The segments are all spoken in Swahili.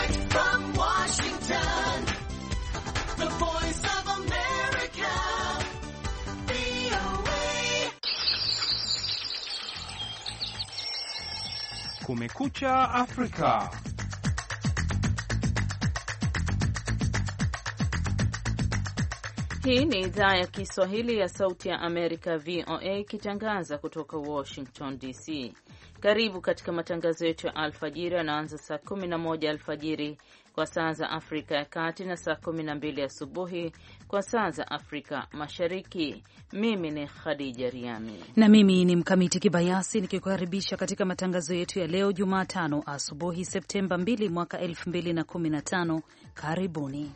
from Washington, the voice of America, VOA. Kumekucha Afrika. Hii ni idhaa ya Kiswahili ya Sauti ya Amerika, VOA, ikitangaza kutoka Washington DC. Karibu katika matangazo yetu ya alfajiri yanaanza saa 11 alfajiri kwa saa za Afrika ya Kati na saa 12 asubuhi kwa saa za Afrika Mashariki. Mimi ni Khadija Riami na mimi ni Mkamiti Kibayasi nikikukaribisha katika matangazo yetu ya leo Jumatano asubuhi Septemba 2 mwaka 2015. Karibuni.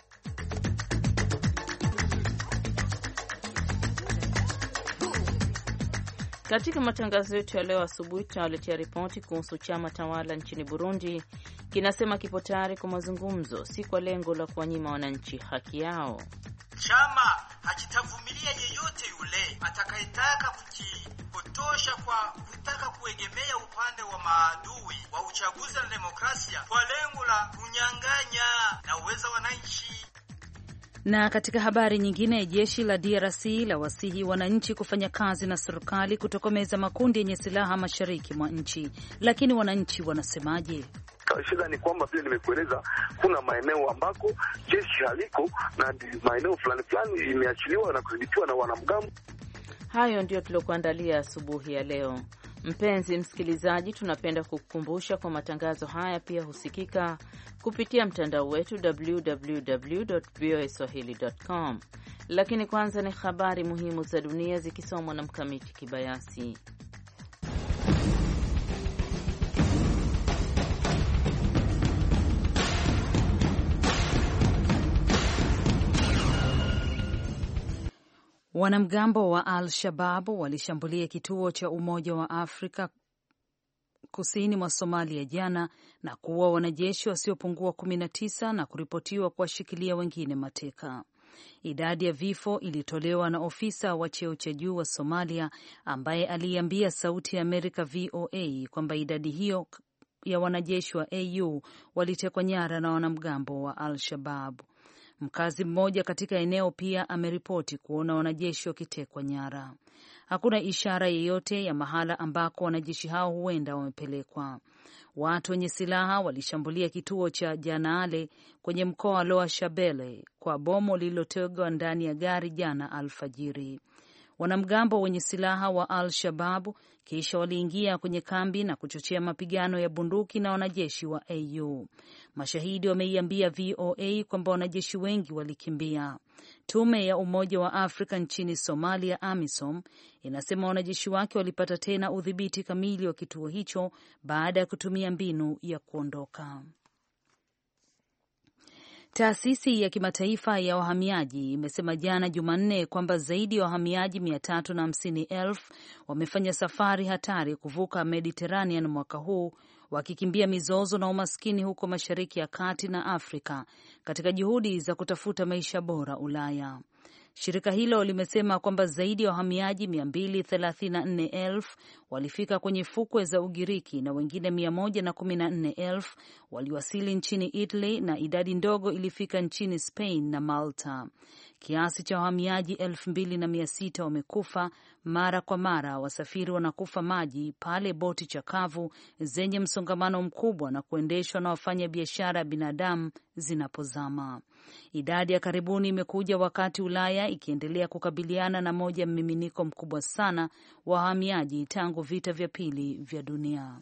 Katika matangazo yetu ya leo asubuhi tunawaletea ripoti kuhusu chama tawala nchini Burundi kinasema kipo tayari kwa mazungumzo, si kwa lengo la kuwanyima wananchi haki yao. Chama hakitavumilia yeyote yule atakayetaka kujipotosha kwa kutaka kuegemea upande wa maadui wa uchaguzi na demokrasia kwa lengo la kunyang'anya na uweza wananchi. Na katika habari nyingine, jeshi la DRC la wasihi wananchi kufanya kazi na serikali kutokomeza makundi yenye silaha mashariki mwa nchi. Lakini wananchi wanasemaje? Shida ni kwamba vile nimekueleza, kuna maeneo ambako jeshi haliko na maeneo fulani fulani imeachiliwa na kudhibitiwa na wanamgambo. Hayo ndio tuliokuandalia asubuhi ya leo. Mpenzi msikilizaji, tunapenda kukukumbusha kwa matangazo haya pia husikika kupitia mtandao wetu www.voaswahili.com. Lakini kwanza ni habari muhimu za dunia zikisomwa na Mkamiti Kibayasi. Wanamgambo wa Al-Shabaab walishambulia kituo cha Umoja wa Afrika kusini mwa Somalia jana na kuua wanajeshi wasiopungua 19 na kuripotiwa kuwashikilia wengine mateka. Idadi ya vifo ilitolewa na ofisa wa cheo cha juu wa Somalia ambaye aliambia Sauti ya Amerika VOA kwamba idadi hiyo ya wanajeshi wa AU walitekwa nyara na wanamgambo wa Al-Shabaab. Mkazi mmoja katika eneo pia ameripoti kuona wanajeshi wakitekwa nyara. Hakuna ishara yeyote ya mahala ambako wanajeshi hao huenda wamepelekwa. Watu wenye silaha walishambulia kituo cha Janaale kwenye mkoa wa Loa Shabele kwa bomu lililotegwa ndani ya gari jana alfajiri. Wanamgambo wenye silaha wa Al-Shabaab kisha waliingia kwenye kambi na kuchochea mapigano ya bunduki na wanajeshi wa AU. Mashahidi wameiambia VOA kwamba wanajeshi wengi walikimbia. Tume ya Umoja wa Afrika nchini Somalia, AMISOM, inasema wanajeshi wake walipata tena udhibiti kamili wa kituo hicho baada ya kutumia mbinu ya kuondoka. Taasisi ya kimataifa ya wahamiaji imesema jana Jumanne kwamba zaidi ya wahamiaji 350,000 wamefanya safari hatari kuvuka Mediterranean mwaka huu, wakikimbia mizozo na umaskini huko Mashariki ya Kati na Afrika katika juhudi za kutafuta maisha bora Ulaya. Shirika hilo limesema kwamba zaidi ya wahamiaji 234,000 walifika kwenye fukwe za Ugiriki na wengine 114,000 waliwasili nchini Italy na idadi ndogo ilifika nchini Spain na Malta. Kiasi cha wahamiaji 2,600 wamekufa. Mara kwa mara wasafiri wanakufa maji pale boti chakavu zenye msongamano mkubwa na kuendeshwa na wafanya biashara ya binadamu zinapozama. Idadi ya karibuni imekuja wakati Ulaya ikiendelea kukabiliana na moja mmiminiko mkubwa sana wa wahamiaji tangu vita vya pili vya dunia.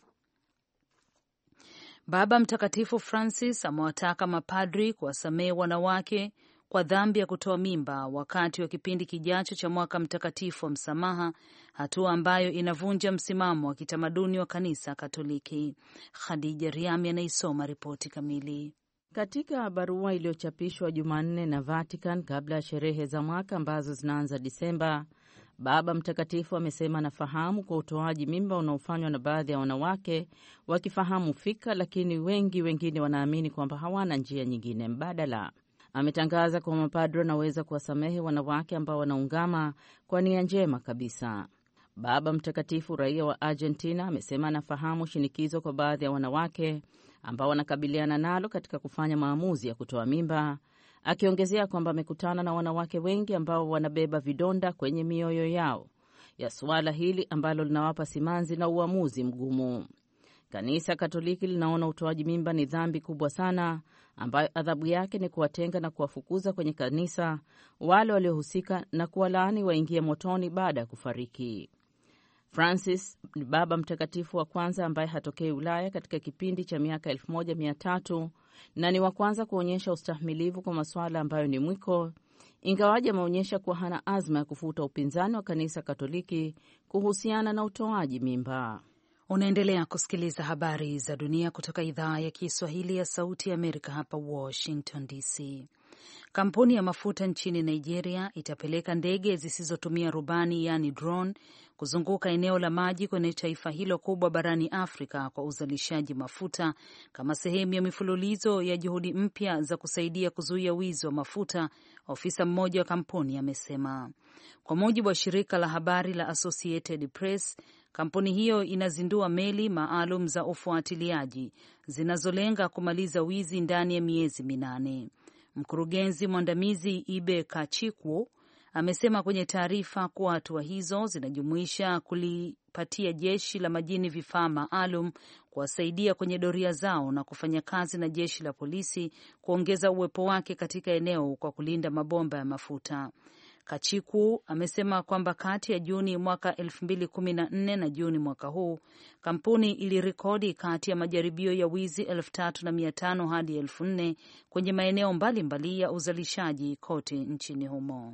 Baba Mtakatifu Francis amewataka mapadri kuwasamehe wanawake kwa dhambi ya kutoa mimba wakati wa kipindi kijacho cha mwaka mtakatifu wa msamaha, hatua ambayo inavunja msimamo wa kitamaduni wa kanisa Katoliki. Khadija Riami anaisoma ripoti kamili. Katika barua iliyochapishwa Jumanne na Vatican kabla ya sherehe za mwaka ambazo zinaanza Disemba, Baba Mtakatifu amesema anafahamu kwa utoaji mimba unaofanywa na baadhi ya wanawake wakifahamu fika, lakini wengine wanaamini kwamba hawana njia nyingine mbadala. Ametangaza kwa mapadri wanaweza kuwasamehe wanawake ambao wanaungama kwa nia njema kabisa. Baba Mtakatifu, raia wa Argentina, amesema anafahamu shinikizo kwa baadhi ya wanawake ambao wanakabiliana nalo katika kufanya maamuzi ya kutoa mimba, akiongezea kwamba amekutana na wanawake wengi ambao wanabeba vidonda kwenye mioyo yao ya suala hili ambalo linawapa simanzi na uamuzi mgumu. Kanisa Katoliki linaona utoaji mimba ni dhambi kubwa sana ambayo adhabu yake ni kuwatenga na kuwafukuza kwenye kanisa wale waliohusika na kuwalaani waingie motoni baada ya kufariki. Francis ni Baba Mtakatifu wa kwanza ambaye hatokei Ulaya katika kipindi cha miaka 1300 na ni wa kwanza kuonyesha ustahimilivu kwa masuala ambayo ni mwiko, ingawaje ameonyesha kuwa hana azma ya kufuta upinzani wa kanisa Katoliki kuhusiana na utoaji mimba. Unaendelea kusikiliza habari za dunia kutoka idhaa ya Kiswahili ya Sauti ya Amerika hapa Washington DC. Kampuni ya mafuta nchini Nigeria itapeleka ndege zisizotumia rubani, yani drone, kuzunguka eneo la maji kwenye taifa hilo kubwa barani Afrika kwa uzalishaji mafuta kama sehemu ya mifululizo ya juhudi mpya za kusaidia kuzuia wizi wa mafuta, ofisa mmoja wa kampuni amesema. Kwa mujibu wa shirika la habari la Associated Press, kampuni hiyo inazindua meli maalum za ufuatiliaji zinazolenga kumaliza wizi ndani ya miezi 8. Mkurugenzi mwandamizi Ibe Kachikwu amesema kwenye taarifa kuwa hatua hizo zinajumuisha kulipatia jeshi la majini vifaa maalum kuwasaidia kwenye doria zao na kufanya kazi na jeshi la polisi kuongeza uwepo wake katika eneo kwa kulinda mabomba ya mafuta. Kachikwu amesema kwamba kati ya Juni mwaka 2014 na Juni mwaka huu, kampuni ilirekodi kati ya majaribio ya wizi 3,500 hadi 4,000 kwenye maeneo mbalimbali ya uzalishaji kote nchini humo.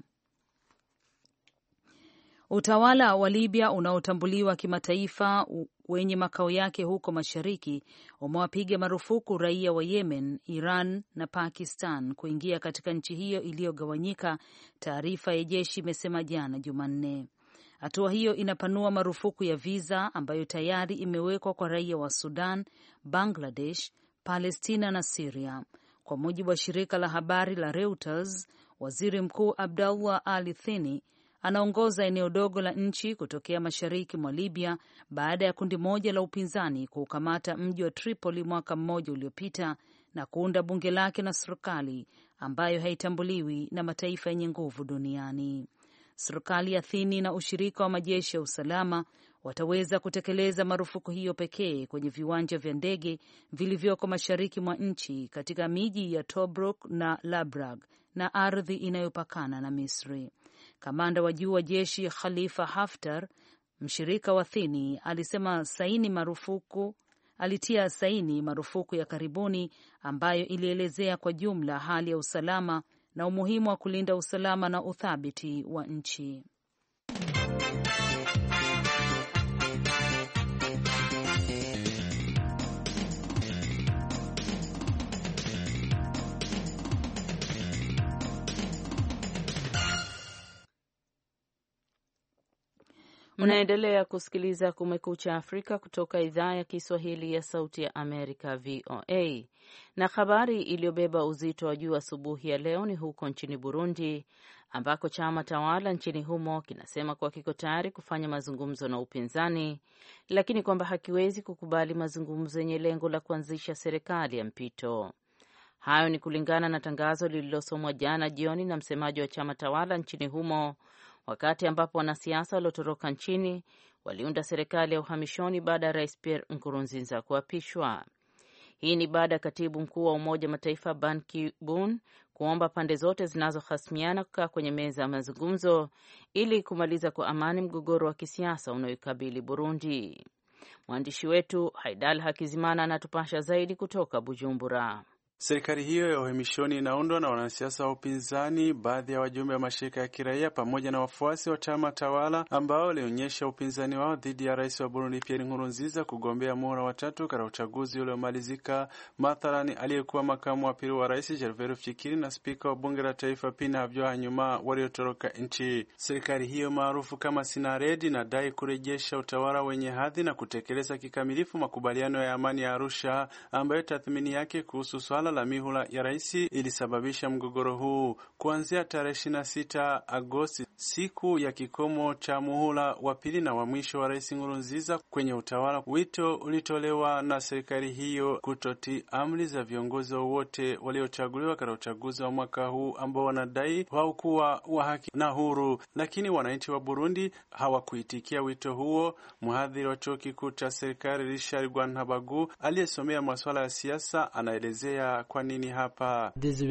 Utawala wa Libya unaotambuliwa kimataifa wenye makao yake huko mashariki umewapiga marufuku raia wa Yemen, Iran na Pakistan kuingia katika nchi hiyo iliyogawanyika, taarifa ya jeshi imesema jana Jumanne. Hatua hiyo inapanua marufuku ya visa ambayo tayari imewekwa kwa raia wa Sudan, Bangladesh, Palestina na Syria. Kwa mujibu wa shirika la habari la Reuters, Waziri Mkuu Abdallah Ali Thini anaongoza eneo dogo la nchi kutokea mashariki mwa Libya baada ya kundi moja la upinzani kuukamata mji wa Tripoli mwaka mmoja uliopita na kuunda bunge lake na serikali ambayo haitambuliwi na mataifa yenye nguvu duniani. Serikali ya Thini na ushirika wa majeshi ya usalama wataweza kutekeleza marufuku hiyo pekee kwenye viwanja vya ndege vilivyoko mashariki mwa nchi katika miji ya Tobruk na Labrag na ardhi inayopakana na Misri. Kamanda wa juu wa jeshi Khalifa Haftar, mshirika wa Thini, alitia saini marufuku ya karibuni ambayo ilielezea kwa jumla hali ya usalama na umuhimu wa kulinda usalama na uthabiti wa nchi. Unaendelea kusikiliza Kumekucha Afrika kutoka idhaa ya Kiswahili ya Sauti ya Amerika, VOA. Na habari iliyobeba uzito wa juu asubuhi ya leo ni huko nchini Burundi, ambako chama tawala nchini humo kinasema kuwa kiko tayari kufanya mazungumzo na upinzani, lakini kwamba hakiwezi kukubali mazungumzo yenye lengo la kuanzisha serikali ya mpito. Hayo ni kulingana na tangazo lililosomwa jana jioni na msemaji wa chama tawala nchini humo, wakati ambapo wanasiasa waliotoroka nchini waliunda serikali ya uhamishoni baada ya Rais Pierre Nkurunziza kuapishwa. Hii ni baada ya katibu mkuu wa Umoja Mataifa Ban Ki-moon kuomba pande zote zinazohasimiana kukaa kwenye meza ya mazungumzo ili kumaliza kwa amani mgogoro wa kisiasa unaoikabili Burundi. Mwandishi wetu Haidal Hakizimana anatupasha zaidi kutoka Bujumbura. Serikali hiyo ya uhamishoni inaundwa na wanasiasa wa upinzani, baadhi ya wajumbe wa mashirika ya kiraia pamoja na wafuasi wa chama tawala ambao walionyesha upinzani wao dhidi ya rais wa Burundi Pierre Nkurunziza kugombea muhula wa 3 katika uchaguzi uliomalizika. Mathalani, aliyekuwa makamu wa pili wa rais Gervais Rufyikiri na spika wa bunge la taifa Pina Habyarimana waliotoroka nchi. Serikali hiyo maarufu kama Sinaredi inadai kurejesha utawala wenye hadhi na kutekeleza kikamilifu makubaliano ya amani ya Arusha ambayo tathmini yake kuhusu swala suala la mihula ya rais ilisababisha mgogoro huu. Kuanzia tarehe 26 Agosti, siku ya kikomo cha muhula wa pili na wa mwisho wa Rais Nkurunziza kwenye utawala, wito ulitolewa na serikali hiyo kutotii amri za viongozi wote waliochaguliwa katika uchaguzi wa mwaka huu ambao wanadai haukuwa wa haki na huru. Lakini wananchi wa Burundi hawakuitikia wito huo. Mhadhiri wa chuo kikuu cha serikali Richard Rwantabagu aliyesomea masuala ya siasa anaelezea kwa nini hapa.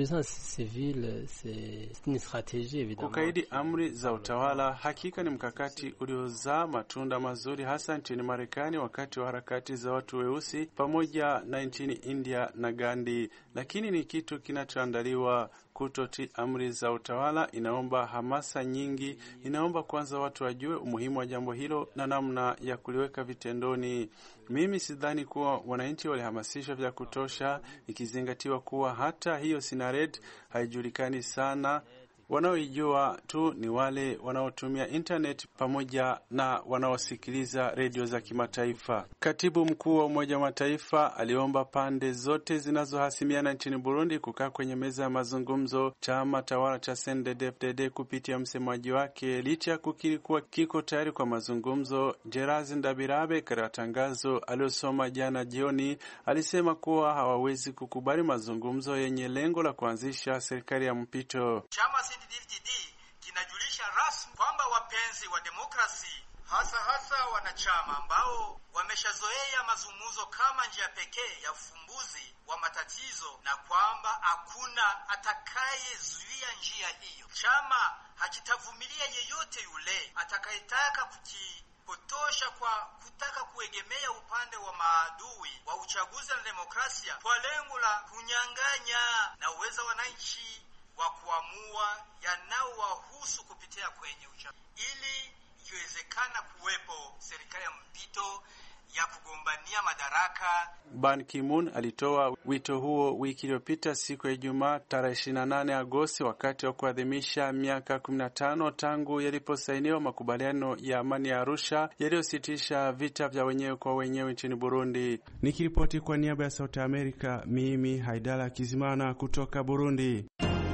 Kukaidi amri za utawala hakika ni mkakati uliozaa matunda mazuri hasa nchini Marekani wakati wa harakati za watu weusi pamoja na nchini India na Gandhi, lakini ni kitu kinachoandaliwa. Kutotii amri za utawala inaomba hamasa nyingi, inaomba kwanza watu wajue umuhimu wa jambo hilo na namna ya kuliweka vitendoni. Mimi sidhani kuwa wananchi walihamasishwa vya kutosha, ikizingatiwa kuwa hata hiyo Sinared haijulikani sana. Wanaoijua tu ni wale wanaotumia internet pamoja na wanaosikiliza redio za kimataifa. Katibu mkuu wa Umoja wa Mataifa aliomba pande zote zinazohasimiana nchini Burundi kukaa kwenye meza ya mazungumzo. Chama tawala cha CNDD-FDD kupitia msemaji wake, licha ya kukiri kuwa kiko tayari kwa mazungumzo, Gerard Ndabirabe katika tangazo aliyosoma jana jioni alisema kuwa hawawezi kukubali mazungumzo yenye lengo la kuanzisha serikali ya mpito. Chama CNDD-FDD kinajulisha rasmi kwamba wapenzi wa demokrasi, hasa wanachama ambao wameshazoea mazungumzo kama njia pekee ya ufumbuzi wa matatizo, na kwamba hakuna atakayezuia njia hiyo. Chama hakitavumilia yeyote yule atakayetaka kujipotosha kwa kutaka kuegemea upande wa maadui wa uchaguzi na demokrasia kwa lengo la kunyang'anya na uwezo wananchi wa kuamua yanayowahusu kupitia kwenye uchaguzi, ili iwezekana kuwepo serikali ya mpito ya kugombania madaraka. Ban Ki-moon alitoa wito huo wiki iliyopita siku ya Ijumaa tarehe 28 Agosti wakati wa kuadhimisha miaka 15 tangu yaliposainiwa makubaliano ya amani ya Arusha yaliyositisha vita vya wenyewe kwa wenyewe nchini Burundi. Nikiripoti kwa niaba ya Sauti ya Amerika, mimi Haidala Kizimana kutoka Burundi.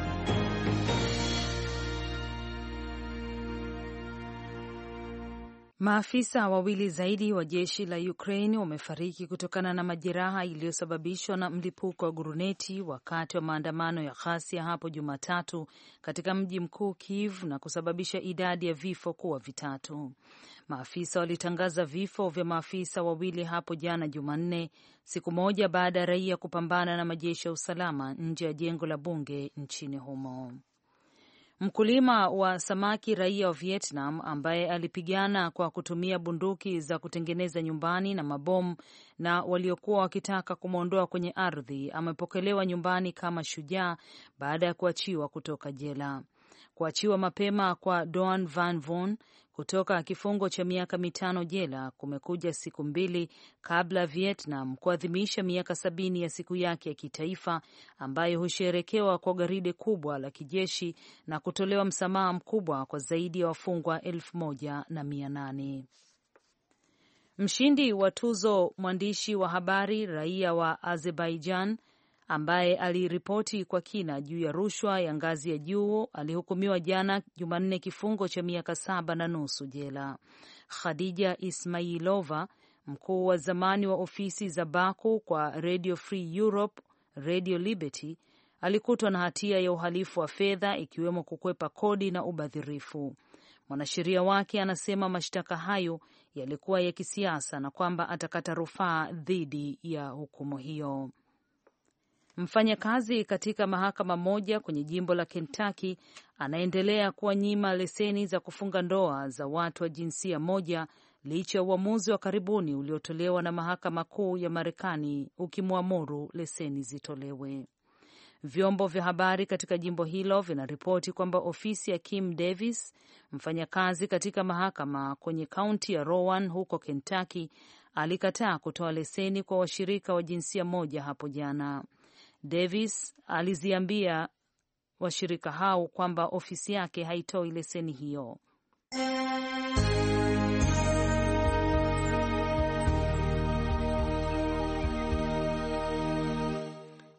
Maafisa wawili zaidi wa jeshi la Ukraine wamefariki kutokana na majeraha iliyosababishwa na mlipuko wa guruneti wakati wa maandamano ya ghasia hapo Jumatatu katika mji mkuu Kyiv na kusababisha idadi ya vifo kuwa 3. Maafisa walitangaza vifo vya maafisa wawili hapo jana Jumanne, siku moja baada ya raia kupambana na majeshi ya usalama nje ya jengo la bunge nchini humo. Mkulima wa samaki raia wa Vietnam ambaye alipigana kwa kutumia bunduki za kutengeneza nyumbani na mabomu na waliokuwa wakitaka kumwondoa kwenye ardhi amepokelewa nyumbani kama shujaa baada ya kuachiwa kutoka jela. Kuachiwa mapema kwa Doan Van Von kutoka kifungo cha miaka 5 jela kumekuja siku 2 kabla Vietnam kuadhimisha miaka 70 ya siku yake ya kitaifa ambayo husherekewa kwa gwaride kubwa la kijeshi na kutolewa msamaha mkubwa kwa zaidi ya wafungwa 1,800. Mshindi wa tuzo, mwandishi wa habari raia wa Azerbaijan ambaye aliripoti kwa kina juu ya rushwa ya ngazi ya juu alihukumiwa jana Jumanne kifungo cha miaka 7.5 jela. Khadija Ismailova, mkuu wa zamani wa ofisi za Baku kwa Radio Free Europe, Radio Liberty, alikutwa na hatia ya uhalifu wa fedha ikiwemo kukwepa kodi na ubadhirifu. Mwanasheria wake anasema mashtaka hayo yalikuwa ya kisiasa na kwamba atakata rufaa dhidi ya hukumu hiyo. Mfanyakazi katika mahakama moja kwenye jimbo la Kentucky anaendelea kuwanyima leseni za kufunga ndoa za watu wa jinsia moja licha ya uamuzi wa karibuni uliotolewa na mahakama kuu ya Marekani ukimwamuru leseni zitolewe. Vyombo vya habari katika jimbo hilo vinaripoti kwamba ofisi ya Kim Davis, mfanyakazi katika mahakama kwenye kaunti ya Rowan huko Kentucky, alikataa kutoa leseni kwa washirika wa jinsia moja hapo jana. Davis aliziambia washirika hao kwamba ofisi yake haitoi leseni hiyo.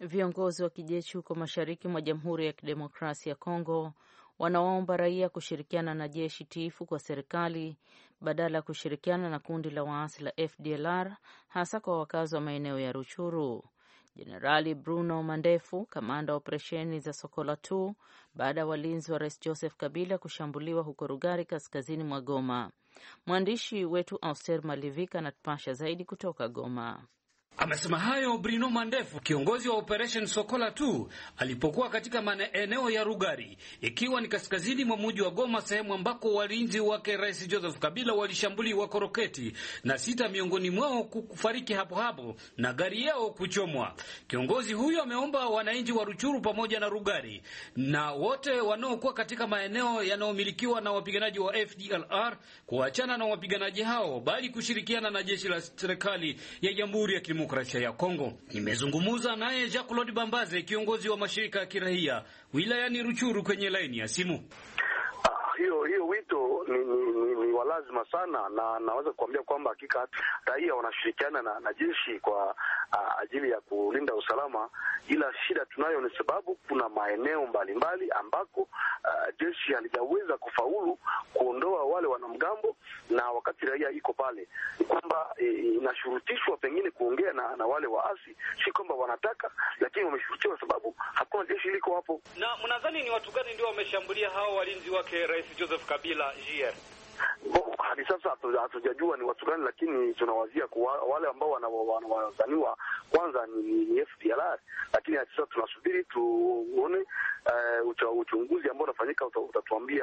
viongozi wa kijeshi huko mashariki mwa Jamhuri ya Kidemokrasia ya Kongo wanawaomba raia kushirikiana na jeshi tiifu kwa serikali badala ya kushirikiana na kundi la waasi la FDLR, hasa kwa wakazi wa maeneo ya Ruchuru. Jenerali Bruno Mandefu, kamanda wa operesheni za Sokola 2 baada ya walinzi wa Rais Joseph Kabila kushambuliwa huko Rugari kaskazini mwa Goma. Mwandishi wetu Auster Malivika anatupasha zaidi kutoka Goma. Amesema hayo Bruno Mandefu, kiongozi wa Operation Sokola 2, alipokuwa katika maeneo ya Rugari, ikiwa ni kaskazini mwa mji wa Goma, sehemu ambako walinzi wake Rais Joseph Kabila walishambuliwa kwa roketi na 6 miongoni mwao kufariki hapo hapo na gari yao kuchomwa. Kiongozi huyo ameomba wananchi wa Ruchuru pamoja na Rugari na wote wanaokuwa katika maeneo yanayomilikiwa na wapiganaji wa FDLR kuachana na wapiganaji hao, bali kushirikiana na jeshi la serikali ya Jamhuri ya Kidemokrasia ya Kongo. Nimezungumza naye Jacques-Claude Bambaze, kiongozi wa mashirika ya kiraia wilayani Ruchuru, kwenye laini ya simu. Hiyo wito ni wa lazima sana, na naweza kuambia kwamba hakika raia wanashirikiana na jeshi kwa ajili ya kulinda usalama, ila shida tunayo ni sababu kuna maeneo mbalimbali ambako jeshi halijaweza kufaulu kuondoa wale wanamgambo, na wakati raia iko pale ni kwamba inashurutishwa pengine kuongea na wale waasi, si kwamba wanataka, lakini wameshurutishwa sababu hakuna jeshi liko hapo. Na mnadhani ni watu gani ndio wameshambulia hao walinzi wake Rais Joseph Kabila JR? Hadi sasa hatujajua ni watu gani, lakini tunawazia kwa wale ambao wanadhaniwa kwanza ni FDLR, lakini sasa tunasubiri tuone uchunguzi ambao unafanyika utatuambia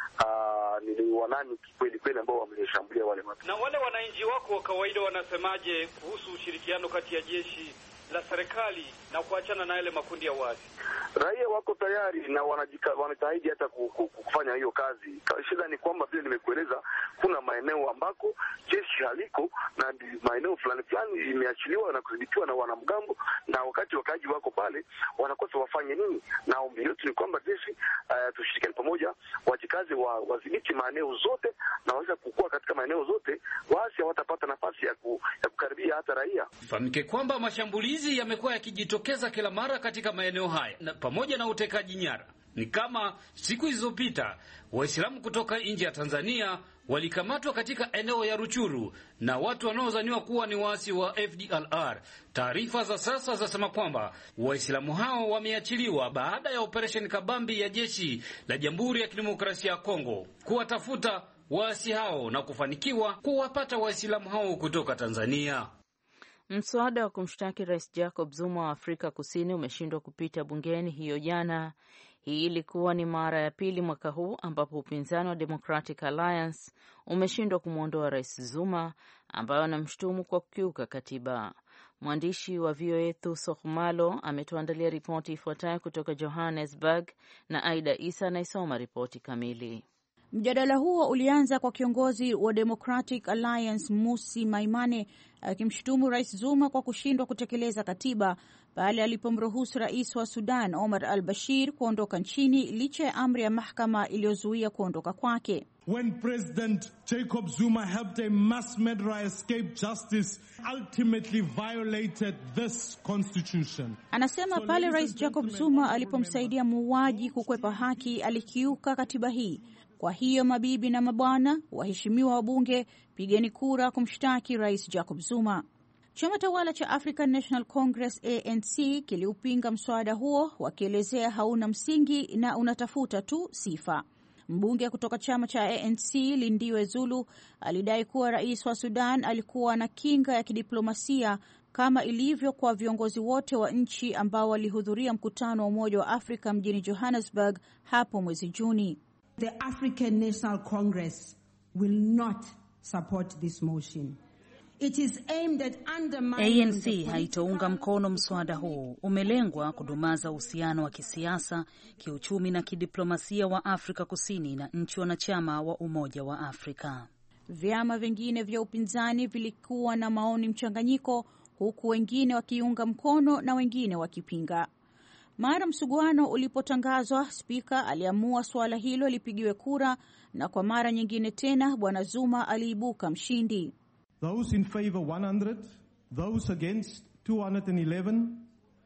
ni wanani kweli ambao wameshambulia wale watu. Na wale wananchi wako wa kawaida wanasemaje kuhusu ushirikiano kati ya jeshi la serikali na kuachana na yale makundi ya waasi? Raia wako tayari na wanajitahidi hata kufanya hiyo kazi. Shida ni kwamba vile nimekueleza, kuna maeneo ambako jeshi haliko na maeneo fulani imeachiliwa na kudhibitiwa na wanamgambo, na wakati wakaji wako pale wanakosa wafanye nini. Na ombi letu ni kwamba jeshi tushirikiane pamoja, wajikaze wadhibiti maeneo zote na waweza kukua katika maeneo zote, waasi hawatapata nafasi ya kukaribia hata raia. Fahamike kwamba mashambulizi yamekuwa yakijitokeza kila mara katika maeneo haya na pamoja na utekaji nyara. Ni kama siku zilizopita Waislamu kutoka nje ya Tanzania walikamatwa katika eneo ya Ruchuru na watu wanaodhaniwa kuwa ni waasi wa FDLR. Taarifa za sasa zasema kwamba Waislamu hao wameachiliwa baada ya operation kabambi ya jeshi la Jamhuri ya Kidemokrasia ya Kongo kuwatafuta waasi hao na kufanikiwa kuwapata Waislamu hao kutoka Tanzania. Mswada wa kumshtaki Rais Jacob Zuma wa Afrika Kusini umeshindwa kupita bungeni hiyo jana. Hii ilikuwa ni mara ya pili mwaka huu ambapo upinzani wa Democratic Alliance umeshindwa kumwondoa Rais Zuma ambaye anamshutumu kwa kukiuka katiba. Mwandishi wa VOA Thuso Khumalo ametuandalia ripoti ifuatayo kutoka Johannesburg na Aida Isa anaisoma ripoti kamili. Mjadala huo ulianza kwa kiongozi wa Democratic Alliance Mmusi Maimane akimshutumu Rais Zuma kwa kushindwa kutekeleza katiba pale alipomruhusu Rais wa Sudan Omar al-Bashir kuondoka nchini licha ya amri ya mahakama iliyozuia kuondoka kwake. When President Jacob Zuma helped a mass murderer escape justice, ultimately violated this constitution. Anasema pale Rais Jacob Zuma alipomsaidia muuaji kukwepa haki alikiuka katiba hii. Kwa hiyo mabibi na mabwana, waheshimiwa wabunge, pigeni kura kumshtaki Rais Jacob Zuma. Chama tawala cha African National Congress ANC kiliupinga mswada huo wakielezea hauna msingi na unatafuta tu sifa. Mbunge kutoka chama cha ANC Lindiwe Zulu alidai kuwa rais wa Sudan alikuwa na kinga ya kidiplomasia kama ilivyo kwa viongozi wote wa nchi ambao walihudhuria mkutano wa Umoja wa Afrika mjini Johannesburg hapo mwezi Juni. The African National Congress will not support this motion. It is aimed at undermining ANC haitounga mkono mswada huu. Umelengwa kudumaza uhusiano wa kisiasa, kiuchumi na kidiplomasia wa Afrika Kusini na nchi wanachama wa Umoja wa Afrika. Vyama vingine vya upinzani vilikuwa na maoni mchanganyiko, huku wengine wakiunga mkono na wengine wakipinga. Mara msuguano ulipotangazwa, spika aliamua suala hilo lipigiwe kura na kwa mara nyingine tena Bwana Zuma aliibuka mshindi. Those in favor 100, those against 211.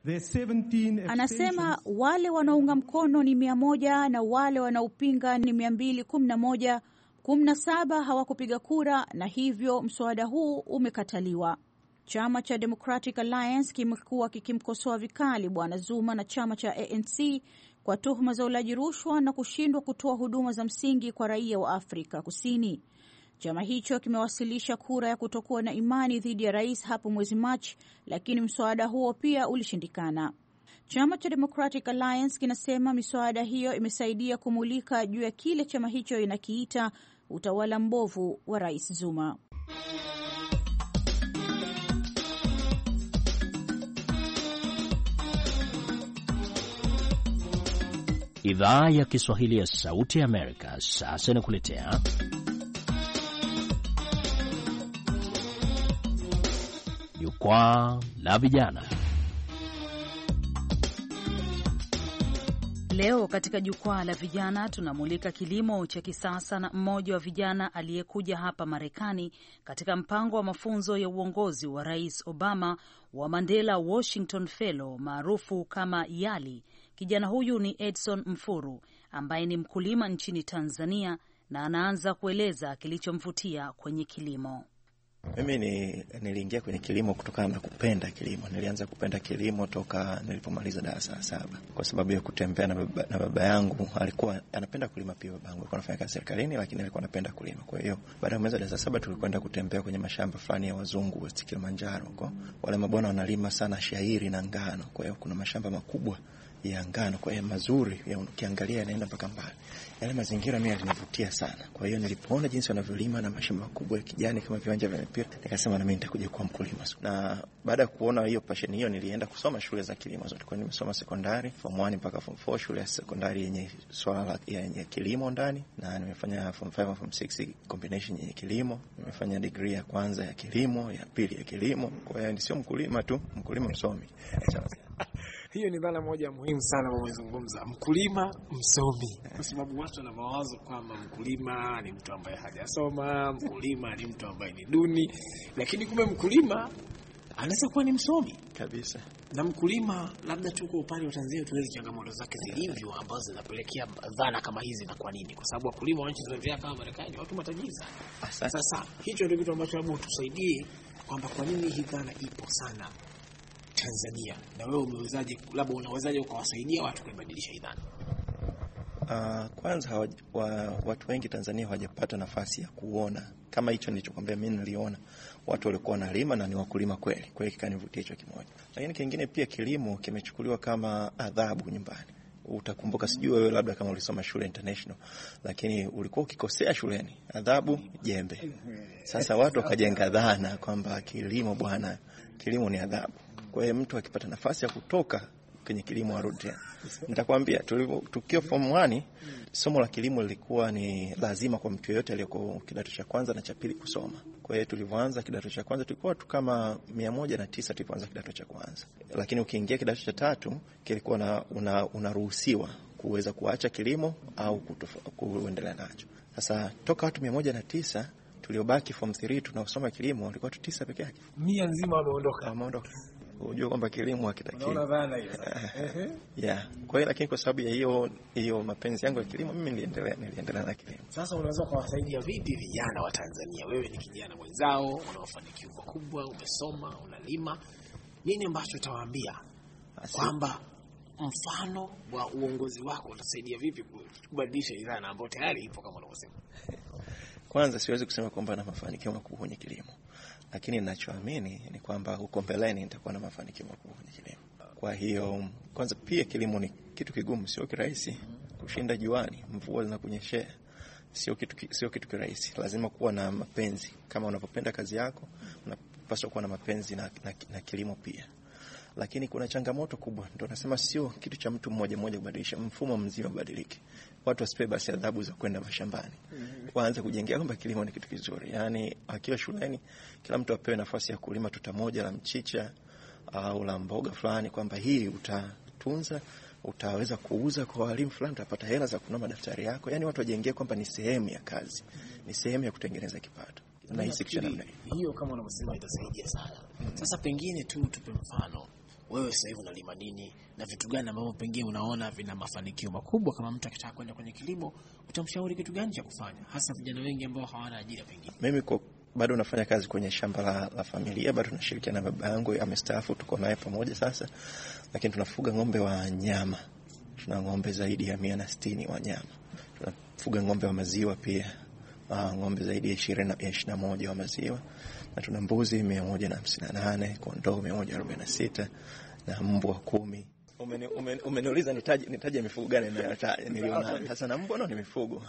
Anasema wale wanaunga mkono ni 100 na wale wanaopinga ni 211. 17 hawakupiga kura na hivyo mswada huu umekataliwa. Chama cha Democratic Alliance kimekuwa kikimkosoa vikali Bwana Zuma na chama cha ANC kwa tuhuma za ulaji rushwa na kushindwa kutoa huduma za msingi kwa raia wa Afrika Kusini. Chama hicho kimewasilisha kura ya kutokuwa na imani dhidi ya rais hapo mwezi Machi, lakini mswada huo pia ulishindikana. Chama cha Democratic Alliance kinasema miswada hiyo imesaidia kumulika juu ya kile chama hicho inakiita utawala mbovu wa Rais Zuma. Idhaa ya Kiswahili ya Sauti ya Amerika sasa inakuletea Jukwaa la Vijana. Leo katika Jukwaa la Vijana tunamulika kilimo cha kisasa na mmoja wa vijana aliyekuja hapa Marekani katika mpango wa mafunzo ya uongozi wa Rais Obama wa Mandela Washington Fellow maarufu kama YALI. Kijana huyu ni Edson Mfuru ambaye ni mkulima nchini Tanzania na anaanza kueleza kilichomvutia kwenye kilimo. Mimi niliingia kwenye kilimo kutokana na kupenda kilimo. Nilianza kupenda kilimo toka nilipomaliza darasa la 7 kwa sababu ya kutembea na baba yangu. Alikuwa anapenda kulima pia. Babangu alikuwa anafanya kazi serikalini lakini alikuwa anapenda kulima. Kwa hiyo baada ya kumaliza darasa 7 tulikwenda kutembea kwenye mashamba fulani ya wazungu West Kilimanjaro huko. Wale mabwana wanalima sana shayiri na ngano. Kwa hiyo kuna mashamba makubwa ya ngano, kwa hiyo mazuri, ukiangalia yanaenda mpaka mbali. Yale mazingira mimi yalinivutia sana. Kwa hiyo nilipoona jinsi wanavyolima na mashamba makubwa ya kijani kama viwanja vya mpira, nikasema na mimi nitakuja kuwa mkulima. Na baada ya kuona hiyo passion hiyo, nilienda kusoma shule za kilimo zote. Kwa hiyo nimesoma sekondari form 1 mpaka form 4, shule ya sekondari yenye swala ya kilimo ndani, na nimefanya form 5 na form 6 combination yenye kilimo. Nimefanya degree ya kwanza ya kilimo, ya pili ya kilimo. Kwa hiyo sio mkulima tu, mkulima msomi. Hiyo ni dhana moja muhimu sana umezungumza, mkulima msomi, kwa sababu watu wana mawazo kwamba mkulima ni mtu ambaye hajasoma, mkulima ni mtu ambaye ni duni, lakini kumbe mkulima anaweza kuwa ni msomi kabisa. Na mkulima labda tu kwa upande wa Tanzania tuweze changamoto zake zilivyo ambazo zinapelekea dhana kama hizi, na kwa nini? Kwa sababu wakulima wa nchi zinazoendelea kama Marekani watu matajiri sana. Sasa hicho ndio kitu ambacho labda tusaidie kwamba kwa nini hii dhana ipo sana Tanzania, na wewe umewezaje, labda unawezaje ukawasaidia watu kubadilisha hii dhana? Kwanza watu wengi Tanzania hawajapata nafasi ya kuona kama hicho nilichokuambia. Mimi niliona watu walikuwa wanalima na ni wakulima kweli. Kwa hiyo kikanivutia hicho kimoja. Lakini kingine pia, kilimo kimechukuliwa kama adhabu nyumbani. Utakumbuka, sijui wewe labda kama ulisoma shule international, lakini ulikuwa ukikosea shuleni adhabu jembe. Sasa watu wakajenga dhana kwamba kilimo bwana, kilimo ni adhabu. Kwa hiyo mtu akipata nafasi ya kutoka kwenye kilimo arudi. Nitakwambia tukio form 1, somo la kilimo lilikuwa ni lazima kwa mtu yeyote aliyeko kidato cha kwanza na cha pili kusoma. Kwa hiyo tulivyoanza kidato cha kwanza tulikuwa tu kama 109 tulipoanza kidato cha kwanza. Lakini ukiingia kidato cha 3 kilikuwa unaruhusiwa kuweza kuacha kilimo au kuendelea nacho. Sasa toka watu 109 tuliobaki form 3 tunaosoma kilimo walikuwa tu 9 peke yake. 100 nzima wameondoka. Unajua kwamba kilimo hakitakiwi. Unaona dhana hiyo. Yeah. Kwa hiyo lakini kwa sababu ya hiyo mapenzi yangu ya kilimo, mimi niliendelea na kilimo. Sasa unaweza kuwasaidia vipi vijana wa Tanzania? Wewe ni kijana mwenzao, una mafanikio makubwa, umesoma, unalima. Nini ambacho utawaambia kwamba mfano wa uongozi wako utasaidia vipi kubadilisha dhana ambayo tayari ipo kama unavyosema? Kwanza siwezi kusema kwamba na mafanikio makubwa kwenye kilimo, lakini ninachoamini ni kwamba huko mbeleni nitakuwa na mafanikio makubwa kwenye kilimo. Kwa hiyo kwanza pia kilimo ni kitu kigumu, sio kirahisi. Kushinda juani, mvua zinakunyeshea, sio kitu kirahisi. Lazima kuwa na mapenzi. Kama unapopenda kazi yako, unapaswa kuwa na mapenzi na kilimo pia. Lakini kuna changamoto kubwa. Ndio nasema sio kitu cha mtu mmoja kubadilisha, mfumo mzima ubadilike. Watu wasipe basi adhabu za kwenda mashambani. Waanze kujengea kwamba kilimo ni kitu kizuri. Yaani akiwa shuleni kila mtu apewe nafasi ya kulima tuta moja la mchicha au la mboga fulani, kwamba hii utatunza, utaweza kuuza kwa walimu fulani, utapata hela za kununua madaftari yako. Yaani watu wajengee kwamba ni sehemu ya kazi, ni sehemu ya kutengeneza kipato. Na hisi kitu namna hiyo kama unavyosema itasaidia sana. Sasa pengine tupe mfano wewe sasa hivi unalima nini na vitu gani ambavyo pengine unaona vina mafanikio makubwa. Kama mtu akitaka kwenda kwenye kilimo, utamshauri kitu gani cha kufanya, hasa vijana wengi ambao hawana ajira pengine? Mimi bado nafanya kazi kwenye shamba la familia, bado tunashirikiana na baba yangu amestaafu, tuko naye pamoja sasa, lakini tunafuga ng'ombe wa nyama. Tuna ng'ombe zaidi ya 160 wa nyama. Tunafuga ng'ombe wa maziwa pia, ng'ombe zaidi ya 21 wa maziwa, na tuna mbuzi 158, kondoo 146 na mbwa 10. Umeniuliza nitaje mifugo gani niliona. Sasa na mbwa ni mifugo.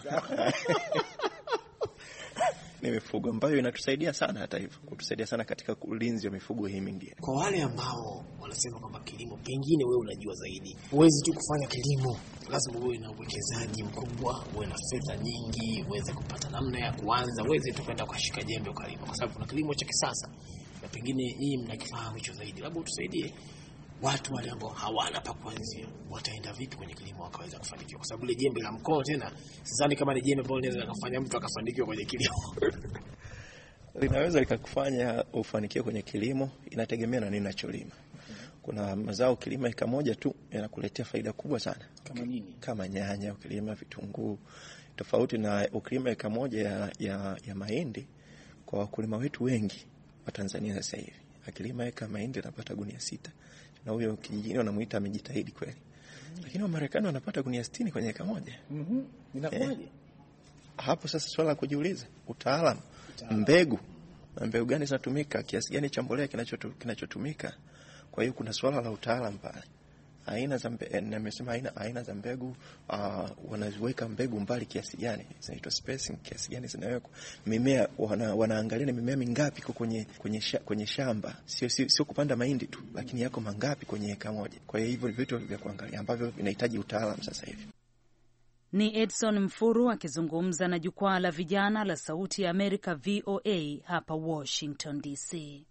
Ni mifugo ambayo inatusaidia sana, hata hivyo kutusaidia sana katika ulinzi wa mifugo hii mingine. Kwa wale ambao wanasema kwamba kilimo pengine wewe unajua zaidi, huwezi tu kufanya kilimo, lazima uwe na uwekezaji mkubwa, uwe na fedha nyingi, uweze kupata namna ya kuanza, uweze tu kwenda kushika jembe ukalima, kwa sababu kuna kilimo cha kisasa na pengine hii mnakifahamu hicho zaidi. Labda utusaidie watu wale ambao hawana pa kuanzia, wataenda vipi kwenye kilimo wakaweza kufanikiwa? Kwa sababu ile jembe la mkono tena, sidhani kama ni jembe ambalo linaweza kufanya mtu akafanikiwa kwenye kilimo. Linaweza likakufanya ufanikiwe kwenye kilimo, inategemea na nini unacholima. Kuna mazao kilima eka moja tu yanakuletea faida kubwa sana. Kama nini? Kama nyanya, ukilima vitunguu, tofauti na ukilima eka moja ya mahindi. Kwa wakulima wetu wengi wa Tanzania sasa hivi, akilima eka mahindi anapata gunia 6. Na huyo kijijini wanamuita amejitahidi kweli. Lakini wa Marekani wanapata gunia 60 kwenye eka moja. Inakuwaje? Hapo sasa swala la kujiuliza, utaalamu, mbegu gani zinatumika, kiasi gani cha mbolea kinachotumika. Kwa hiyo kuna swala la utaalamu pale. Aina za nimesema aina za mbegu, wanaziweka mbegu mbali kiasi gani, zinaitwa spacing, kiasi gani zinawekwa. Mimea wanaangalia ni mimea mingapi kwenye shamba, sio kupanda mahindi tu, lakini yako mangapi kwenye eka moja. Kwa hiyo hivyo vitu vya kuangalia ambavyo vinahitaji utaalamu sasa hivi. Ni Edson Mfuru akizungumza na jukwaa la vijana la Sauti ya Amerika VOA hapa Washington DC.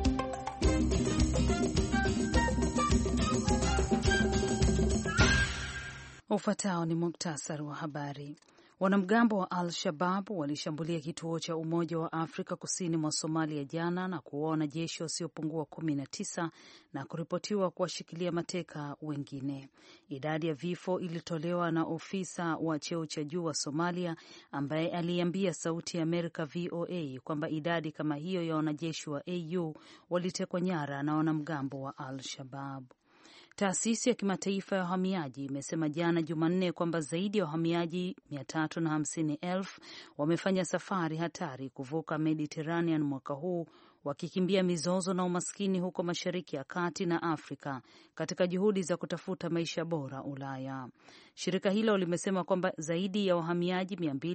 Ufuatao ni muktasari wa habari. Wanamgambo wa Al-Shabab walishambulia kituo cha Umoja wa Afrika kusini mwa Somalia jana na kuua wanajeshi wasiopungua 19 na kuripotiwa kuwashikilia mateka wengine. Idadi ya vifo ilitolewa na ofisa wa cheo cha juu wa Somalia ambaye aliambia Sauti ya Amerika VOA kwamba idadi kama hiyo ya wanajeshi wa AU walitekwa nyara na wanamgambo wa Al-Shabab. Taasisi ya kimataifa ya wahamiaji imesema jana Jumanne kwamba zaidi ya wahamiaji 350,000 wamefanya safari hatari kuvuka Mediterranean mwaka huu, wakikimbia mizozo na umaskini huko Mashariki ya Kati na Afrika katika juhudi za kutafuta maisha bora Ulaya. Shirika hilo limesema kwamba zaidi ya wahamiaji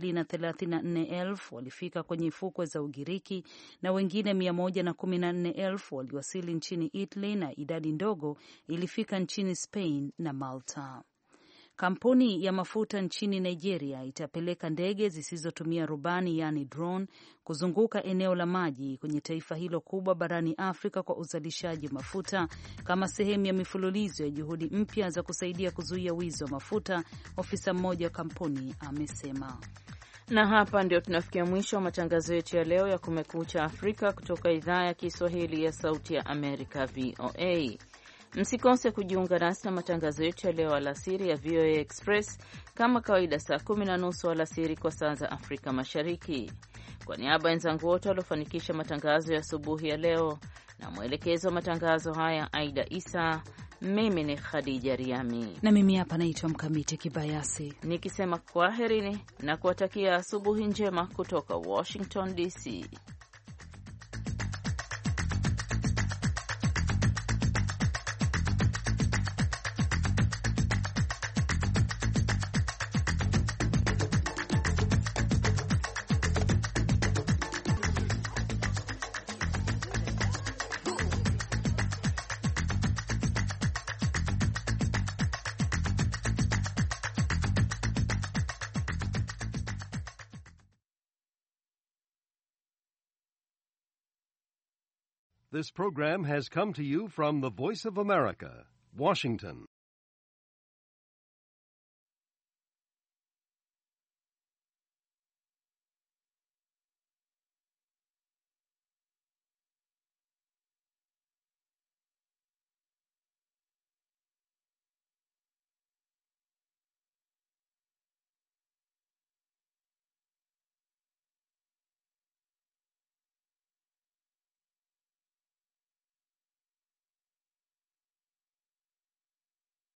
234,000 walifika kwenye fukwe za Ugiriki na wengine 114,000 waliwasili nchini Italy na idadi ndogo ilifika nchini Spain na Malta. Kampuni ya mafuta nchini Nigeria itapeleka ndege zisizotumia rubani yani drone kuzunguka eneo la maji kwenye taifa hilo kubwa barani Afrika kwa uzalishaji mafuta kama sehemu ya mifululizo ya juhudi mpya za kusaidia kuzuia wizi wa mafuta, ofisa mmoja wa kampuni amesema. Na hapa ndio tunafikia mwisho wa matangazo yetu ya leo ya Kumekucha Afrika kutoka idhaa ya Kiswahili ya Sauti ya Amerika VOA. Msikose kujiunga nasi na matangazo yetu ya leo alasiri ya VOA Express kama kawaida saa 10:30 alasiri kwa saa za Afrika Mashariki. Kwa niaba ya wenzangu wote waliofanikisha matangazo ya asubuhi ya leo na mwelekezo wa matangazo haya Aida Isa, mimi ni Khadija Riami na mimi hapa naitwa Mkamiti Kibayasi nikisema kwaherini na kuwatakia asubuhi njema kutoka Washington DC. This program has come to you from the Voice of America, Washington.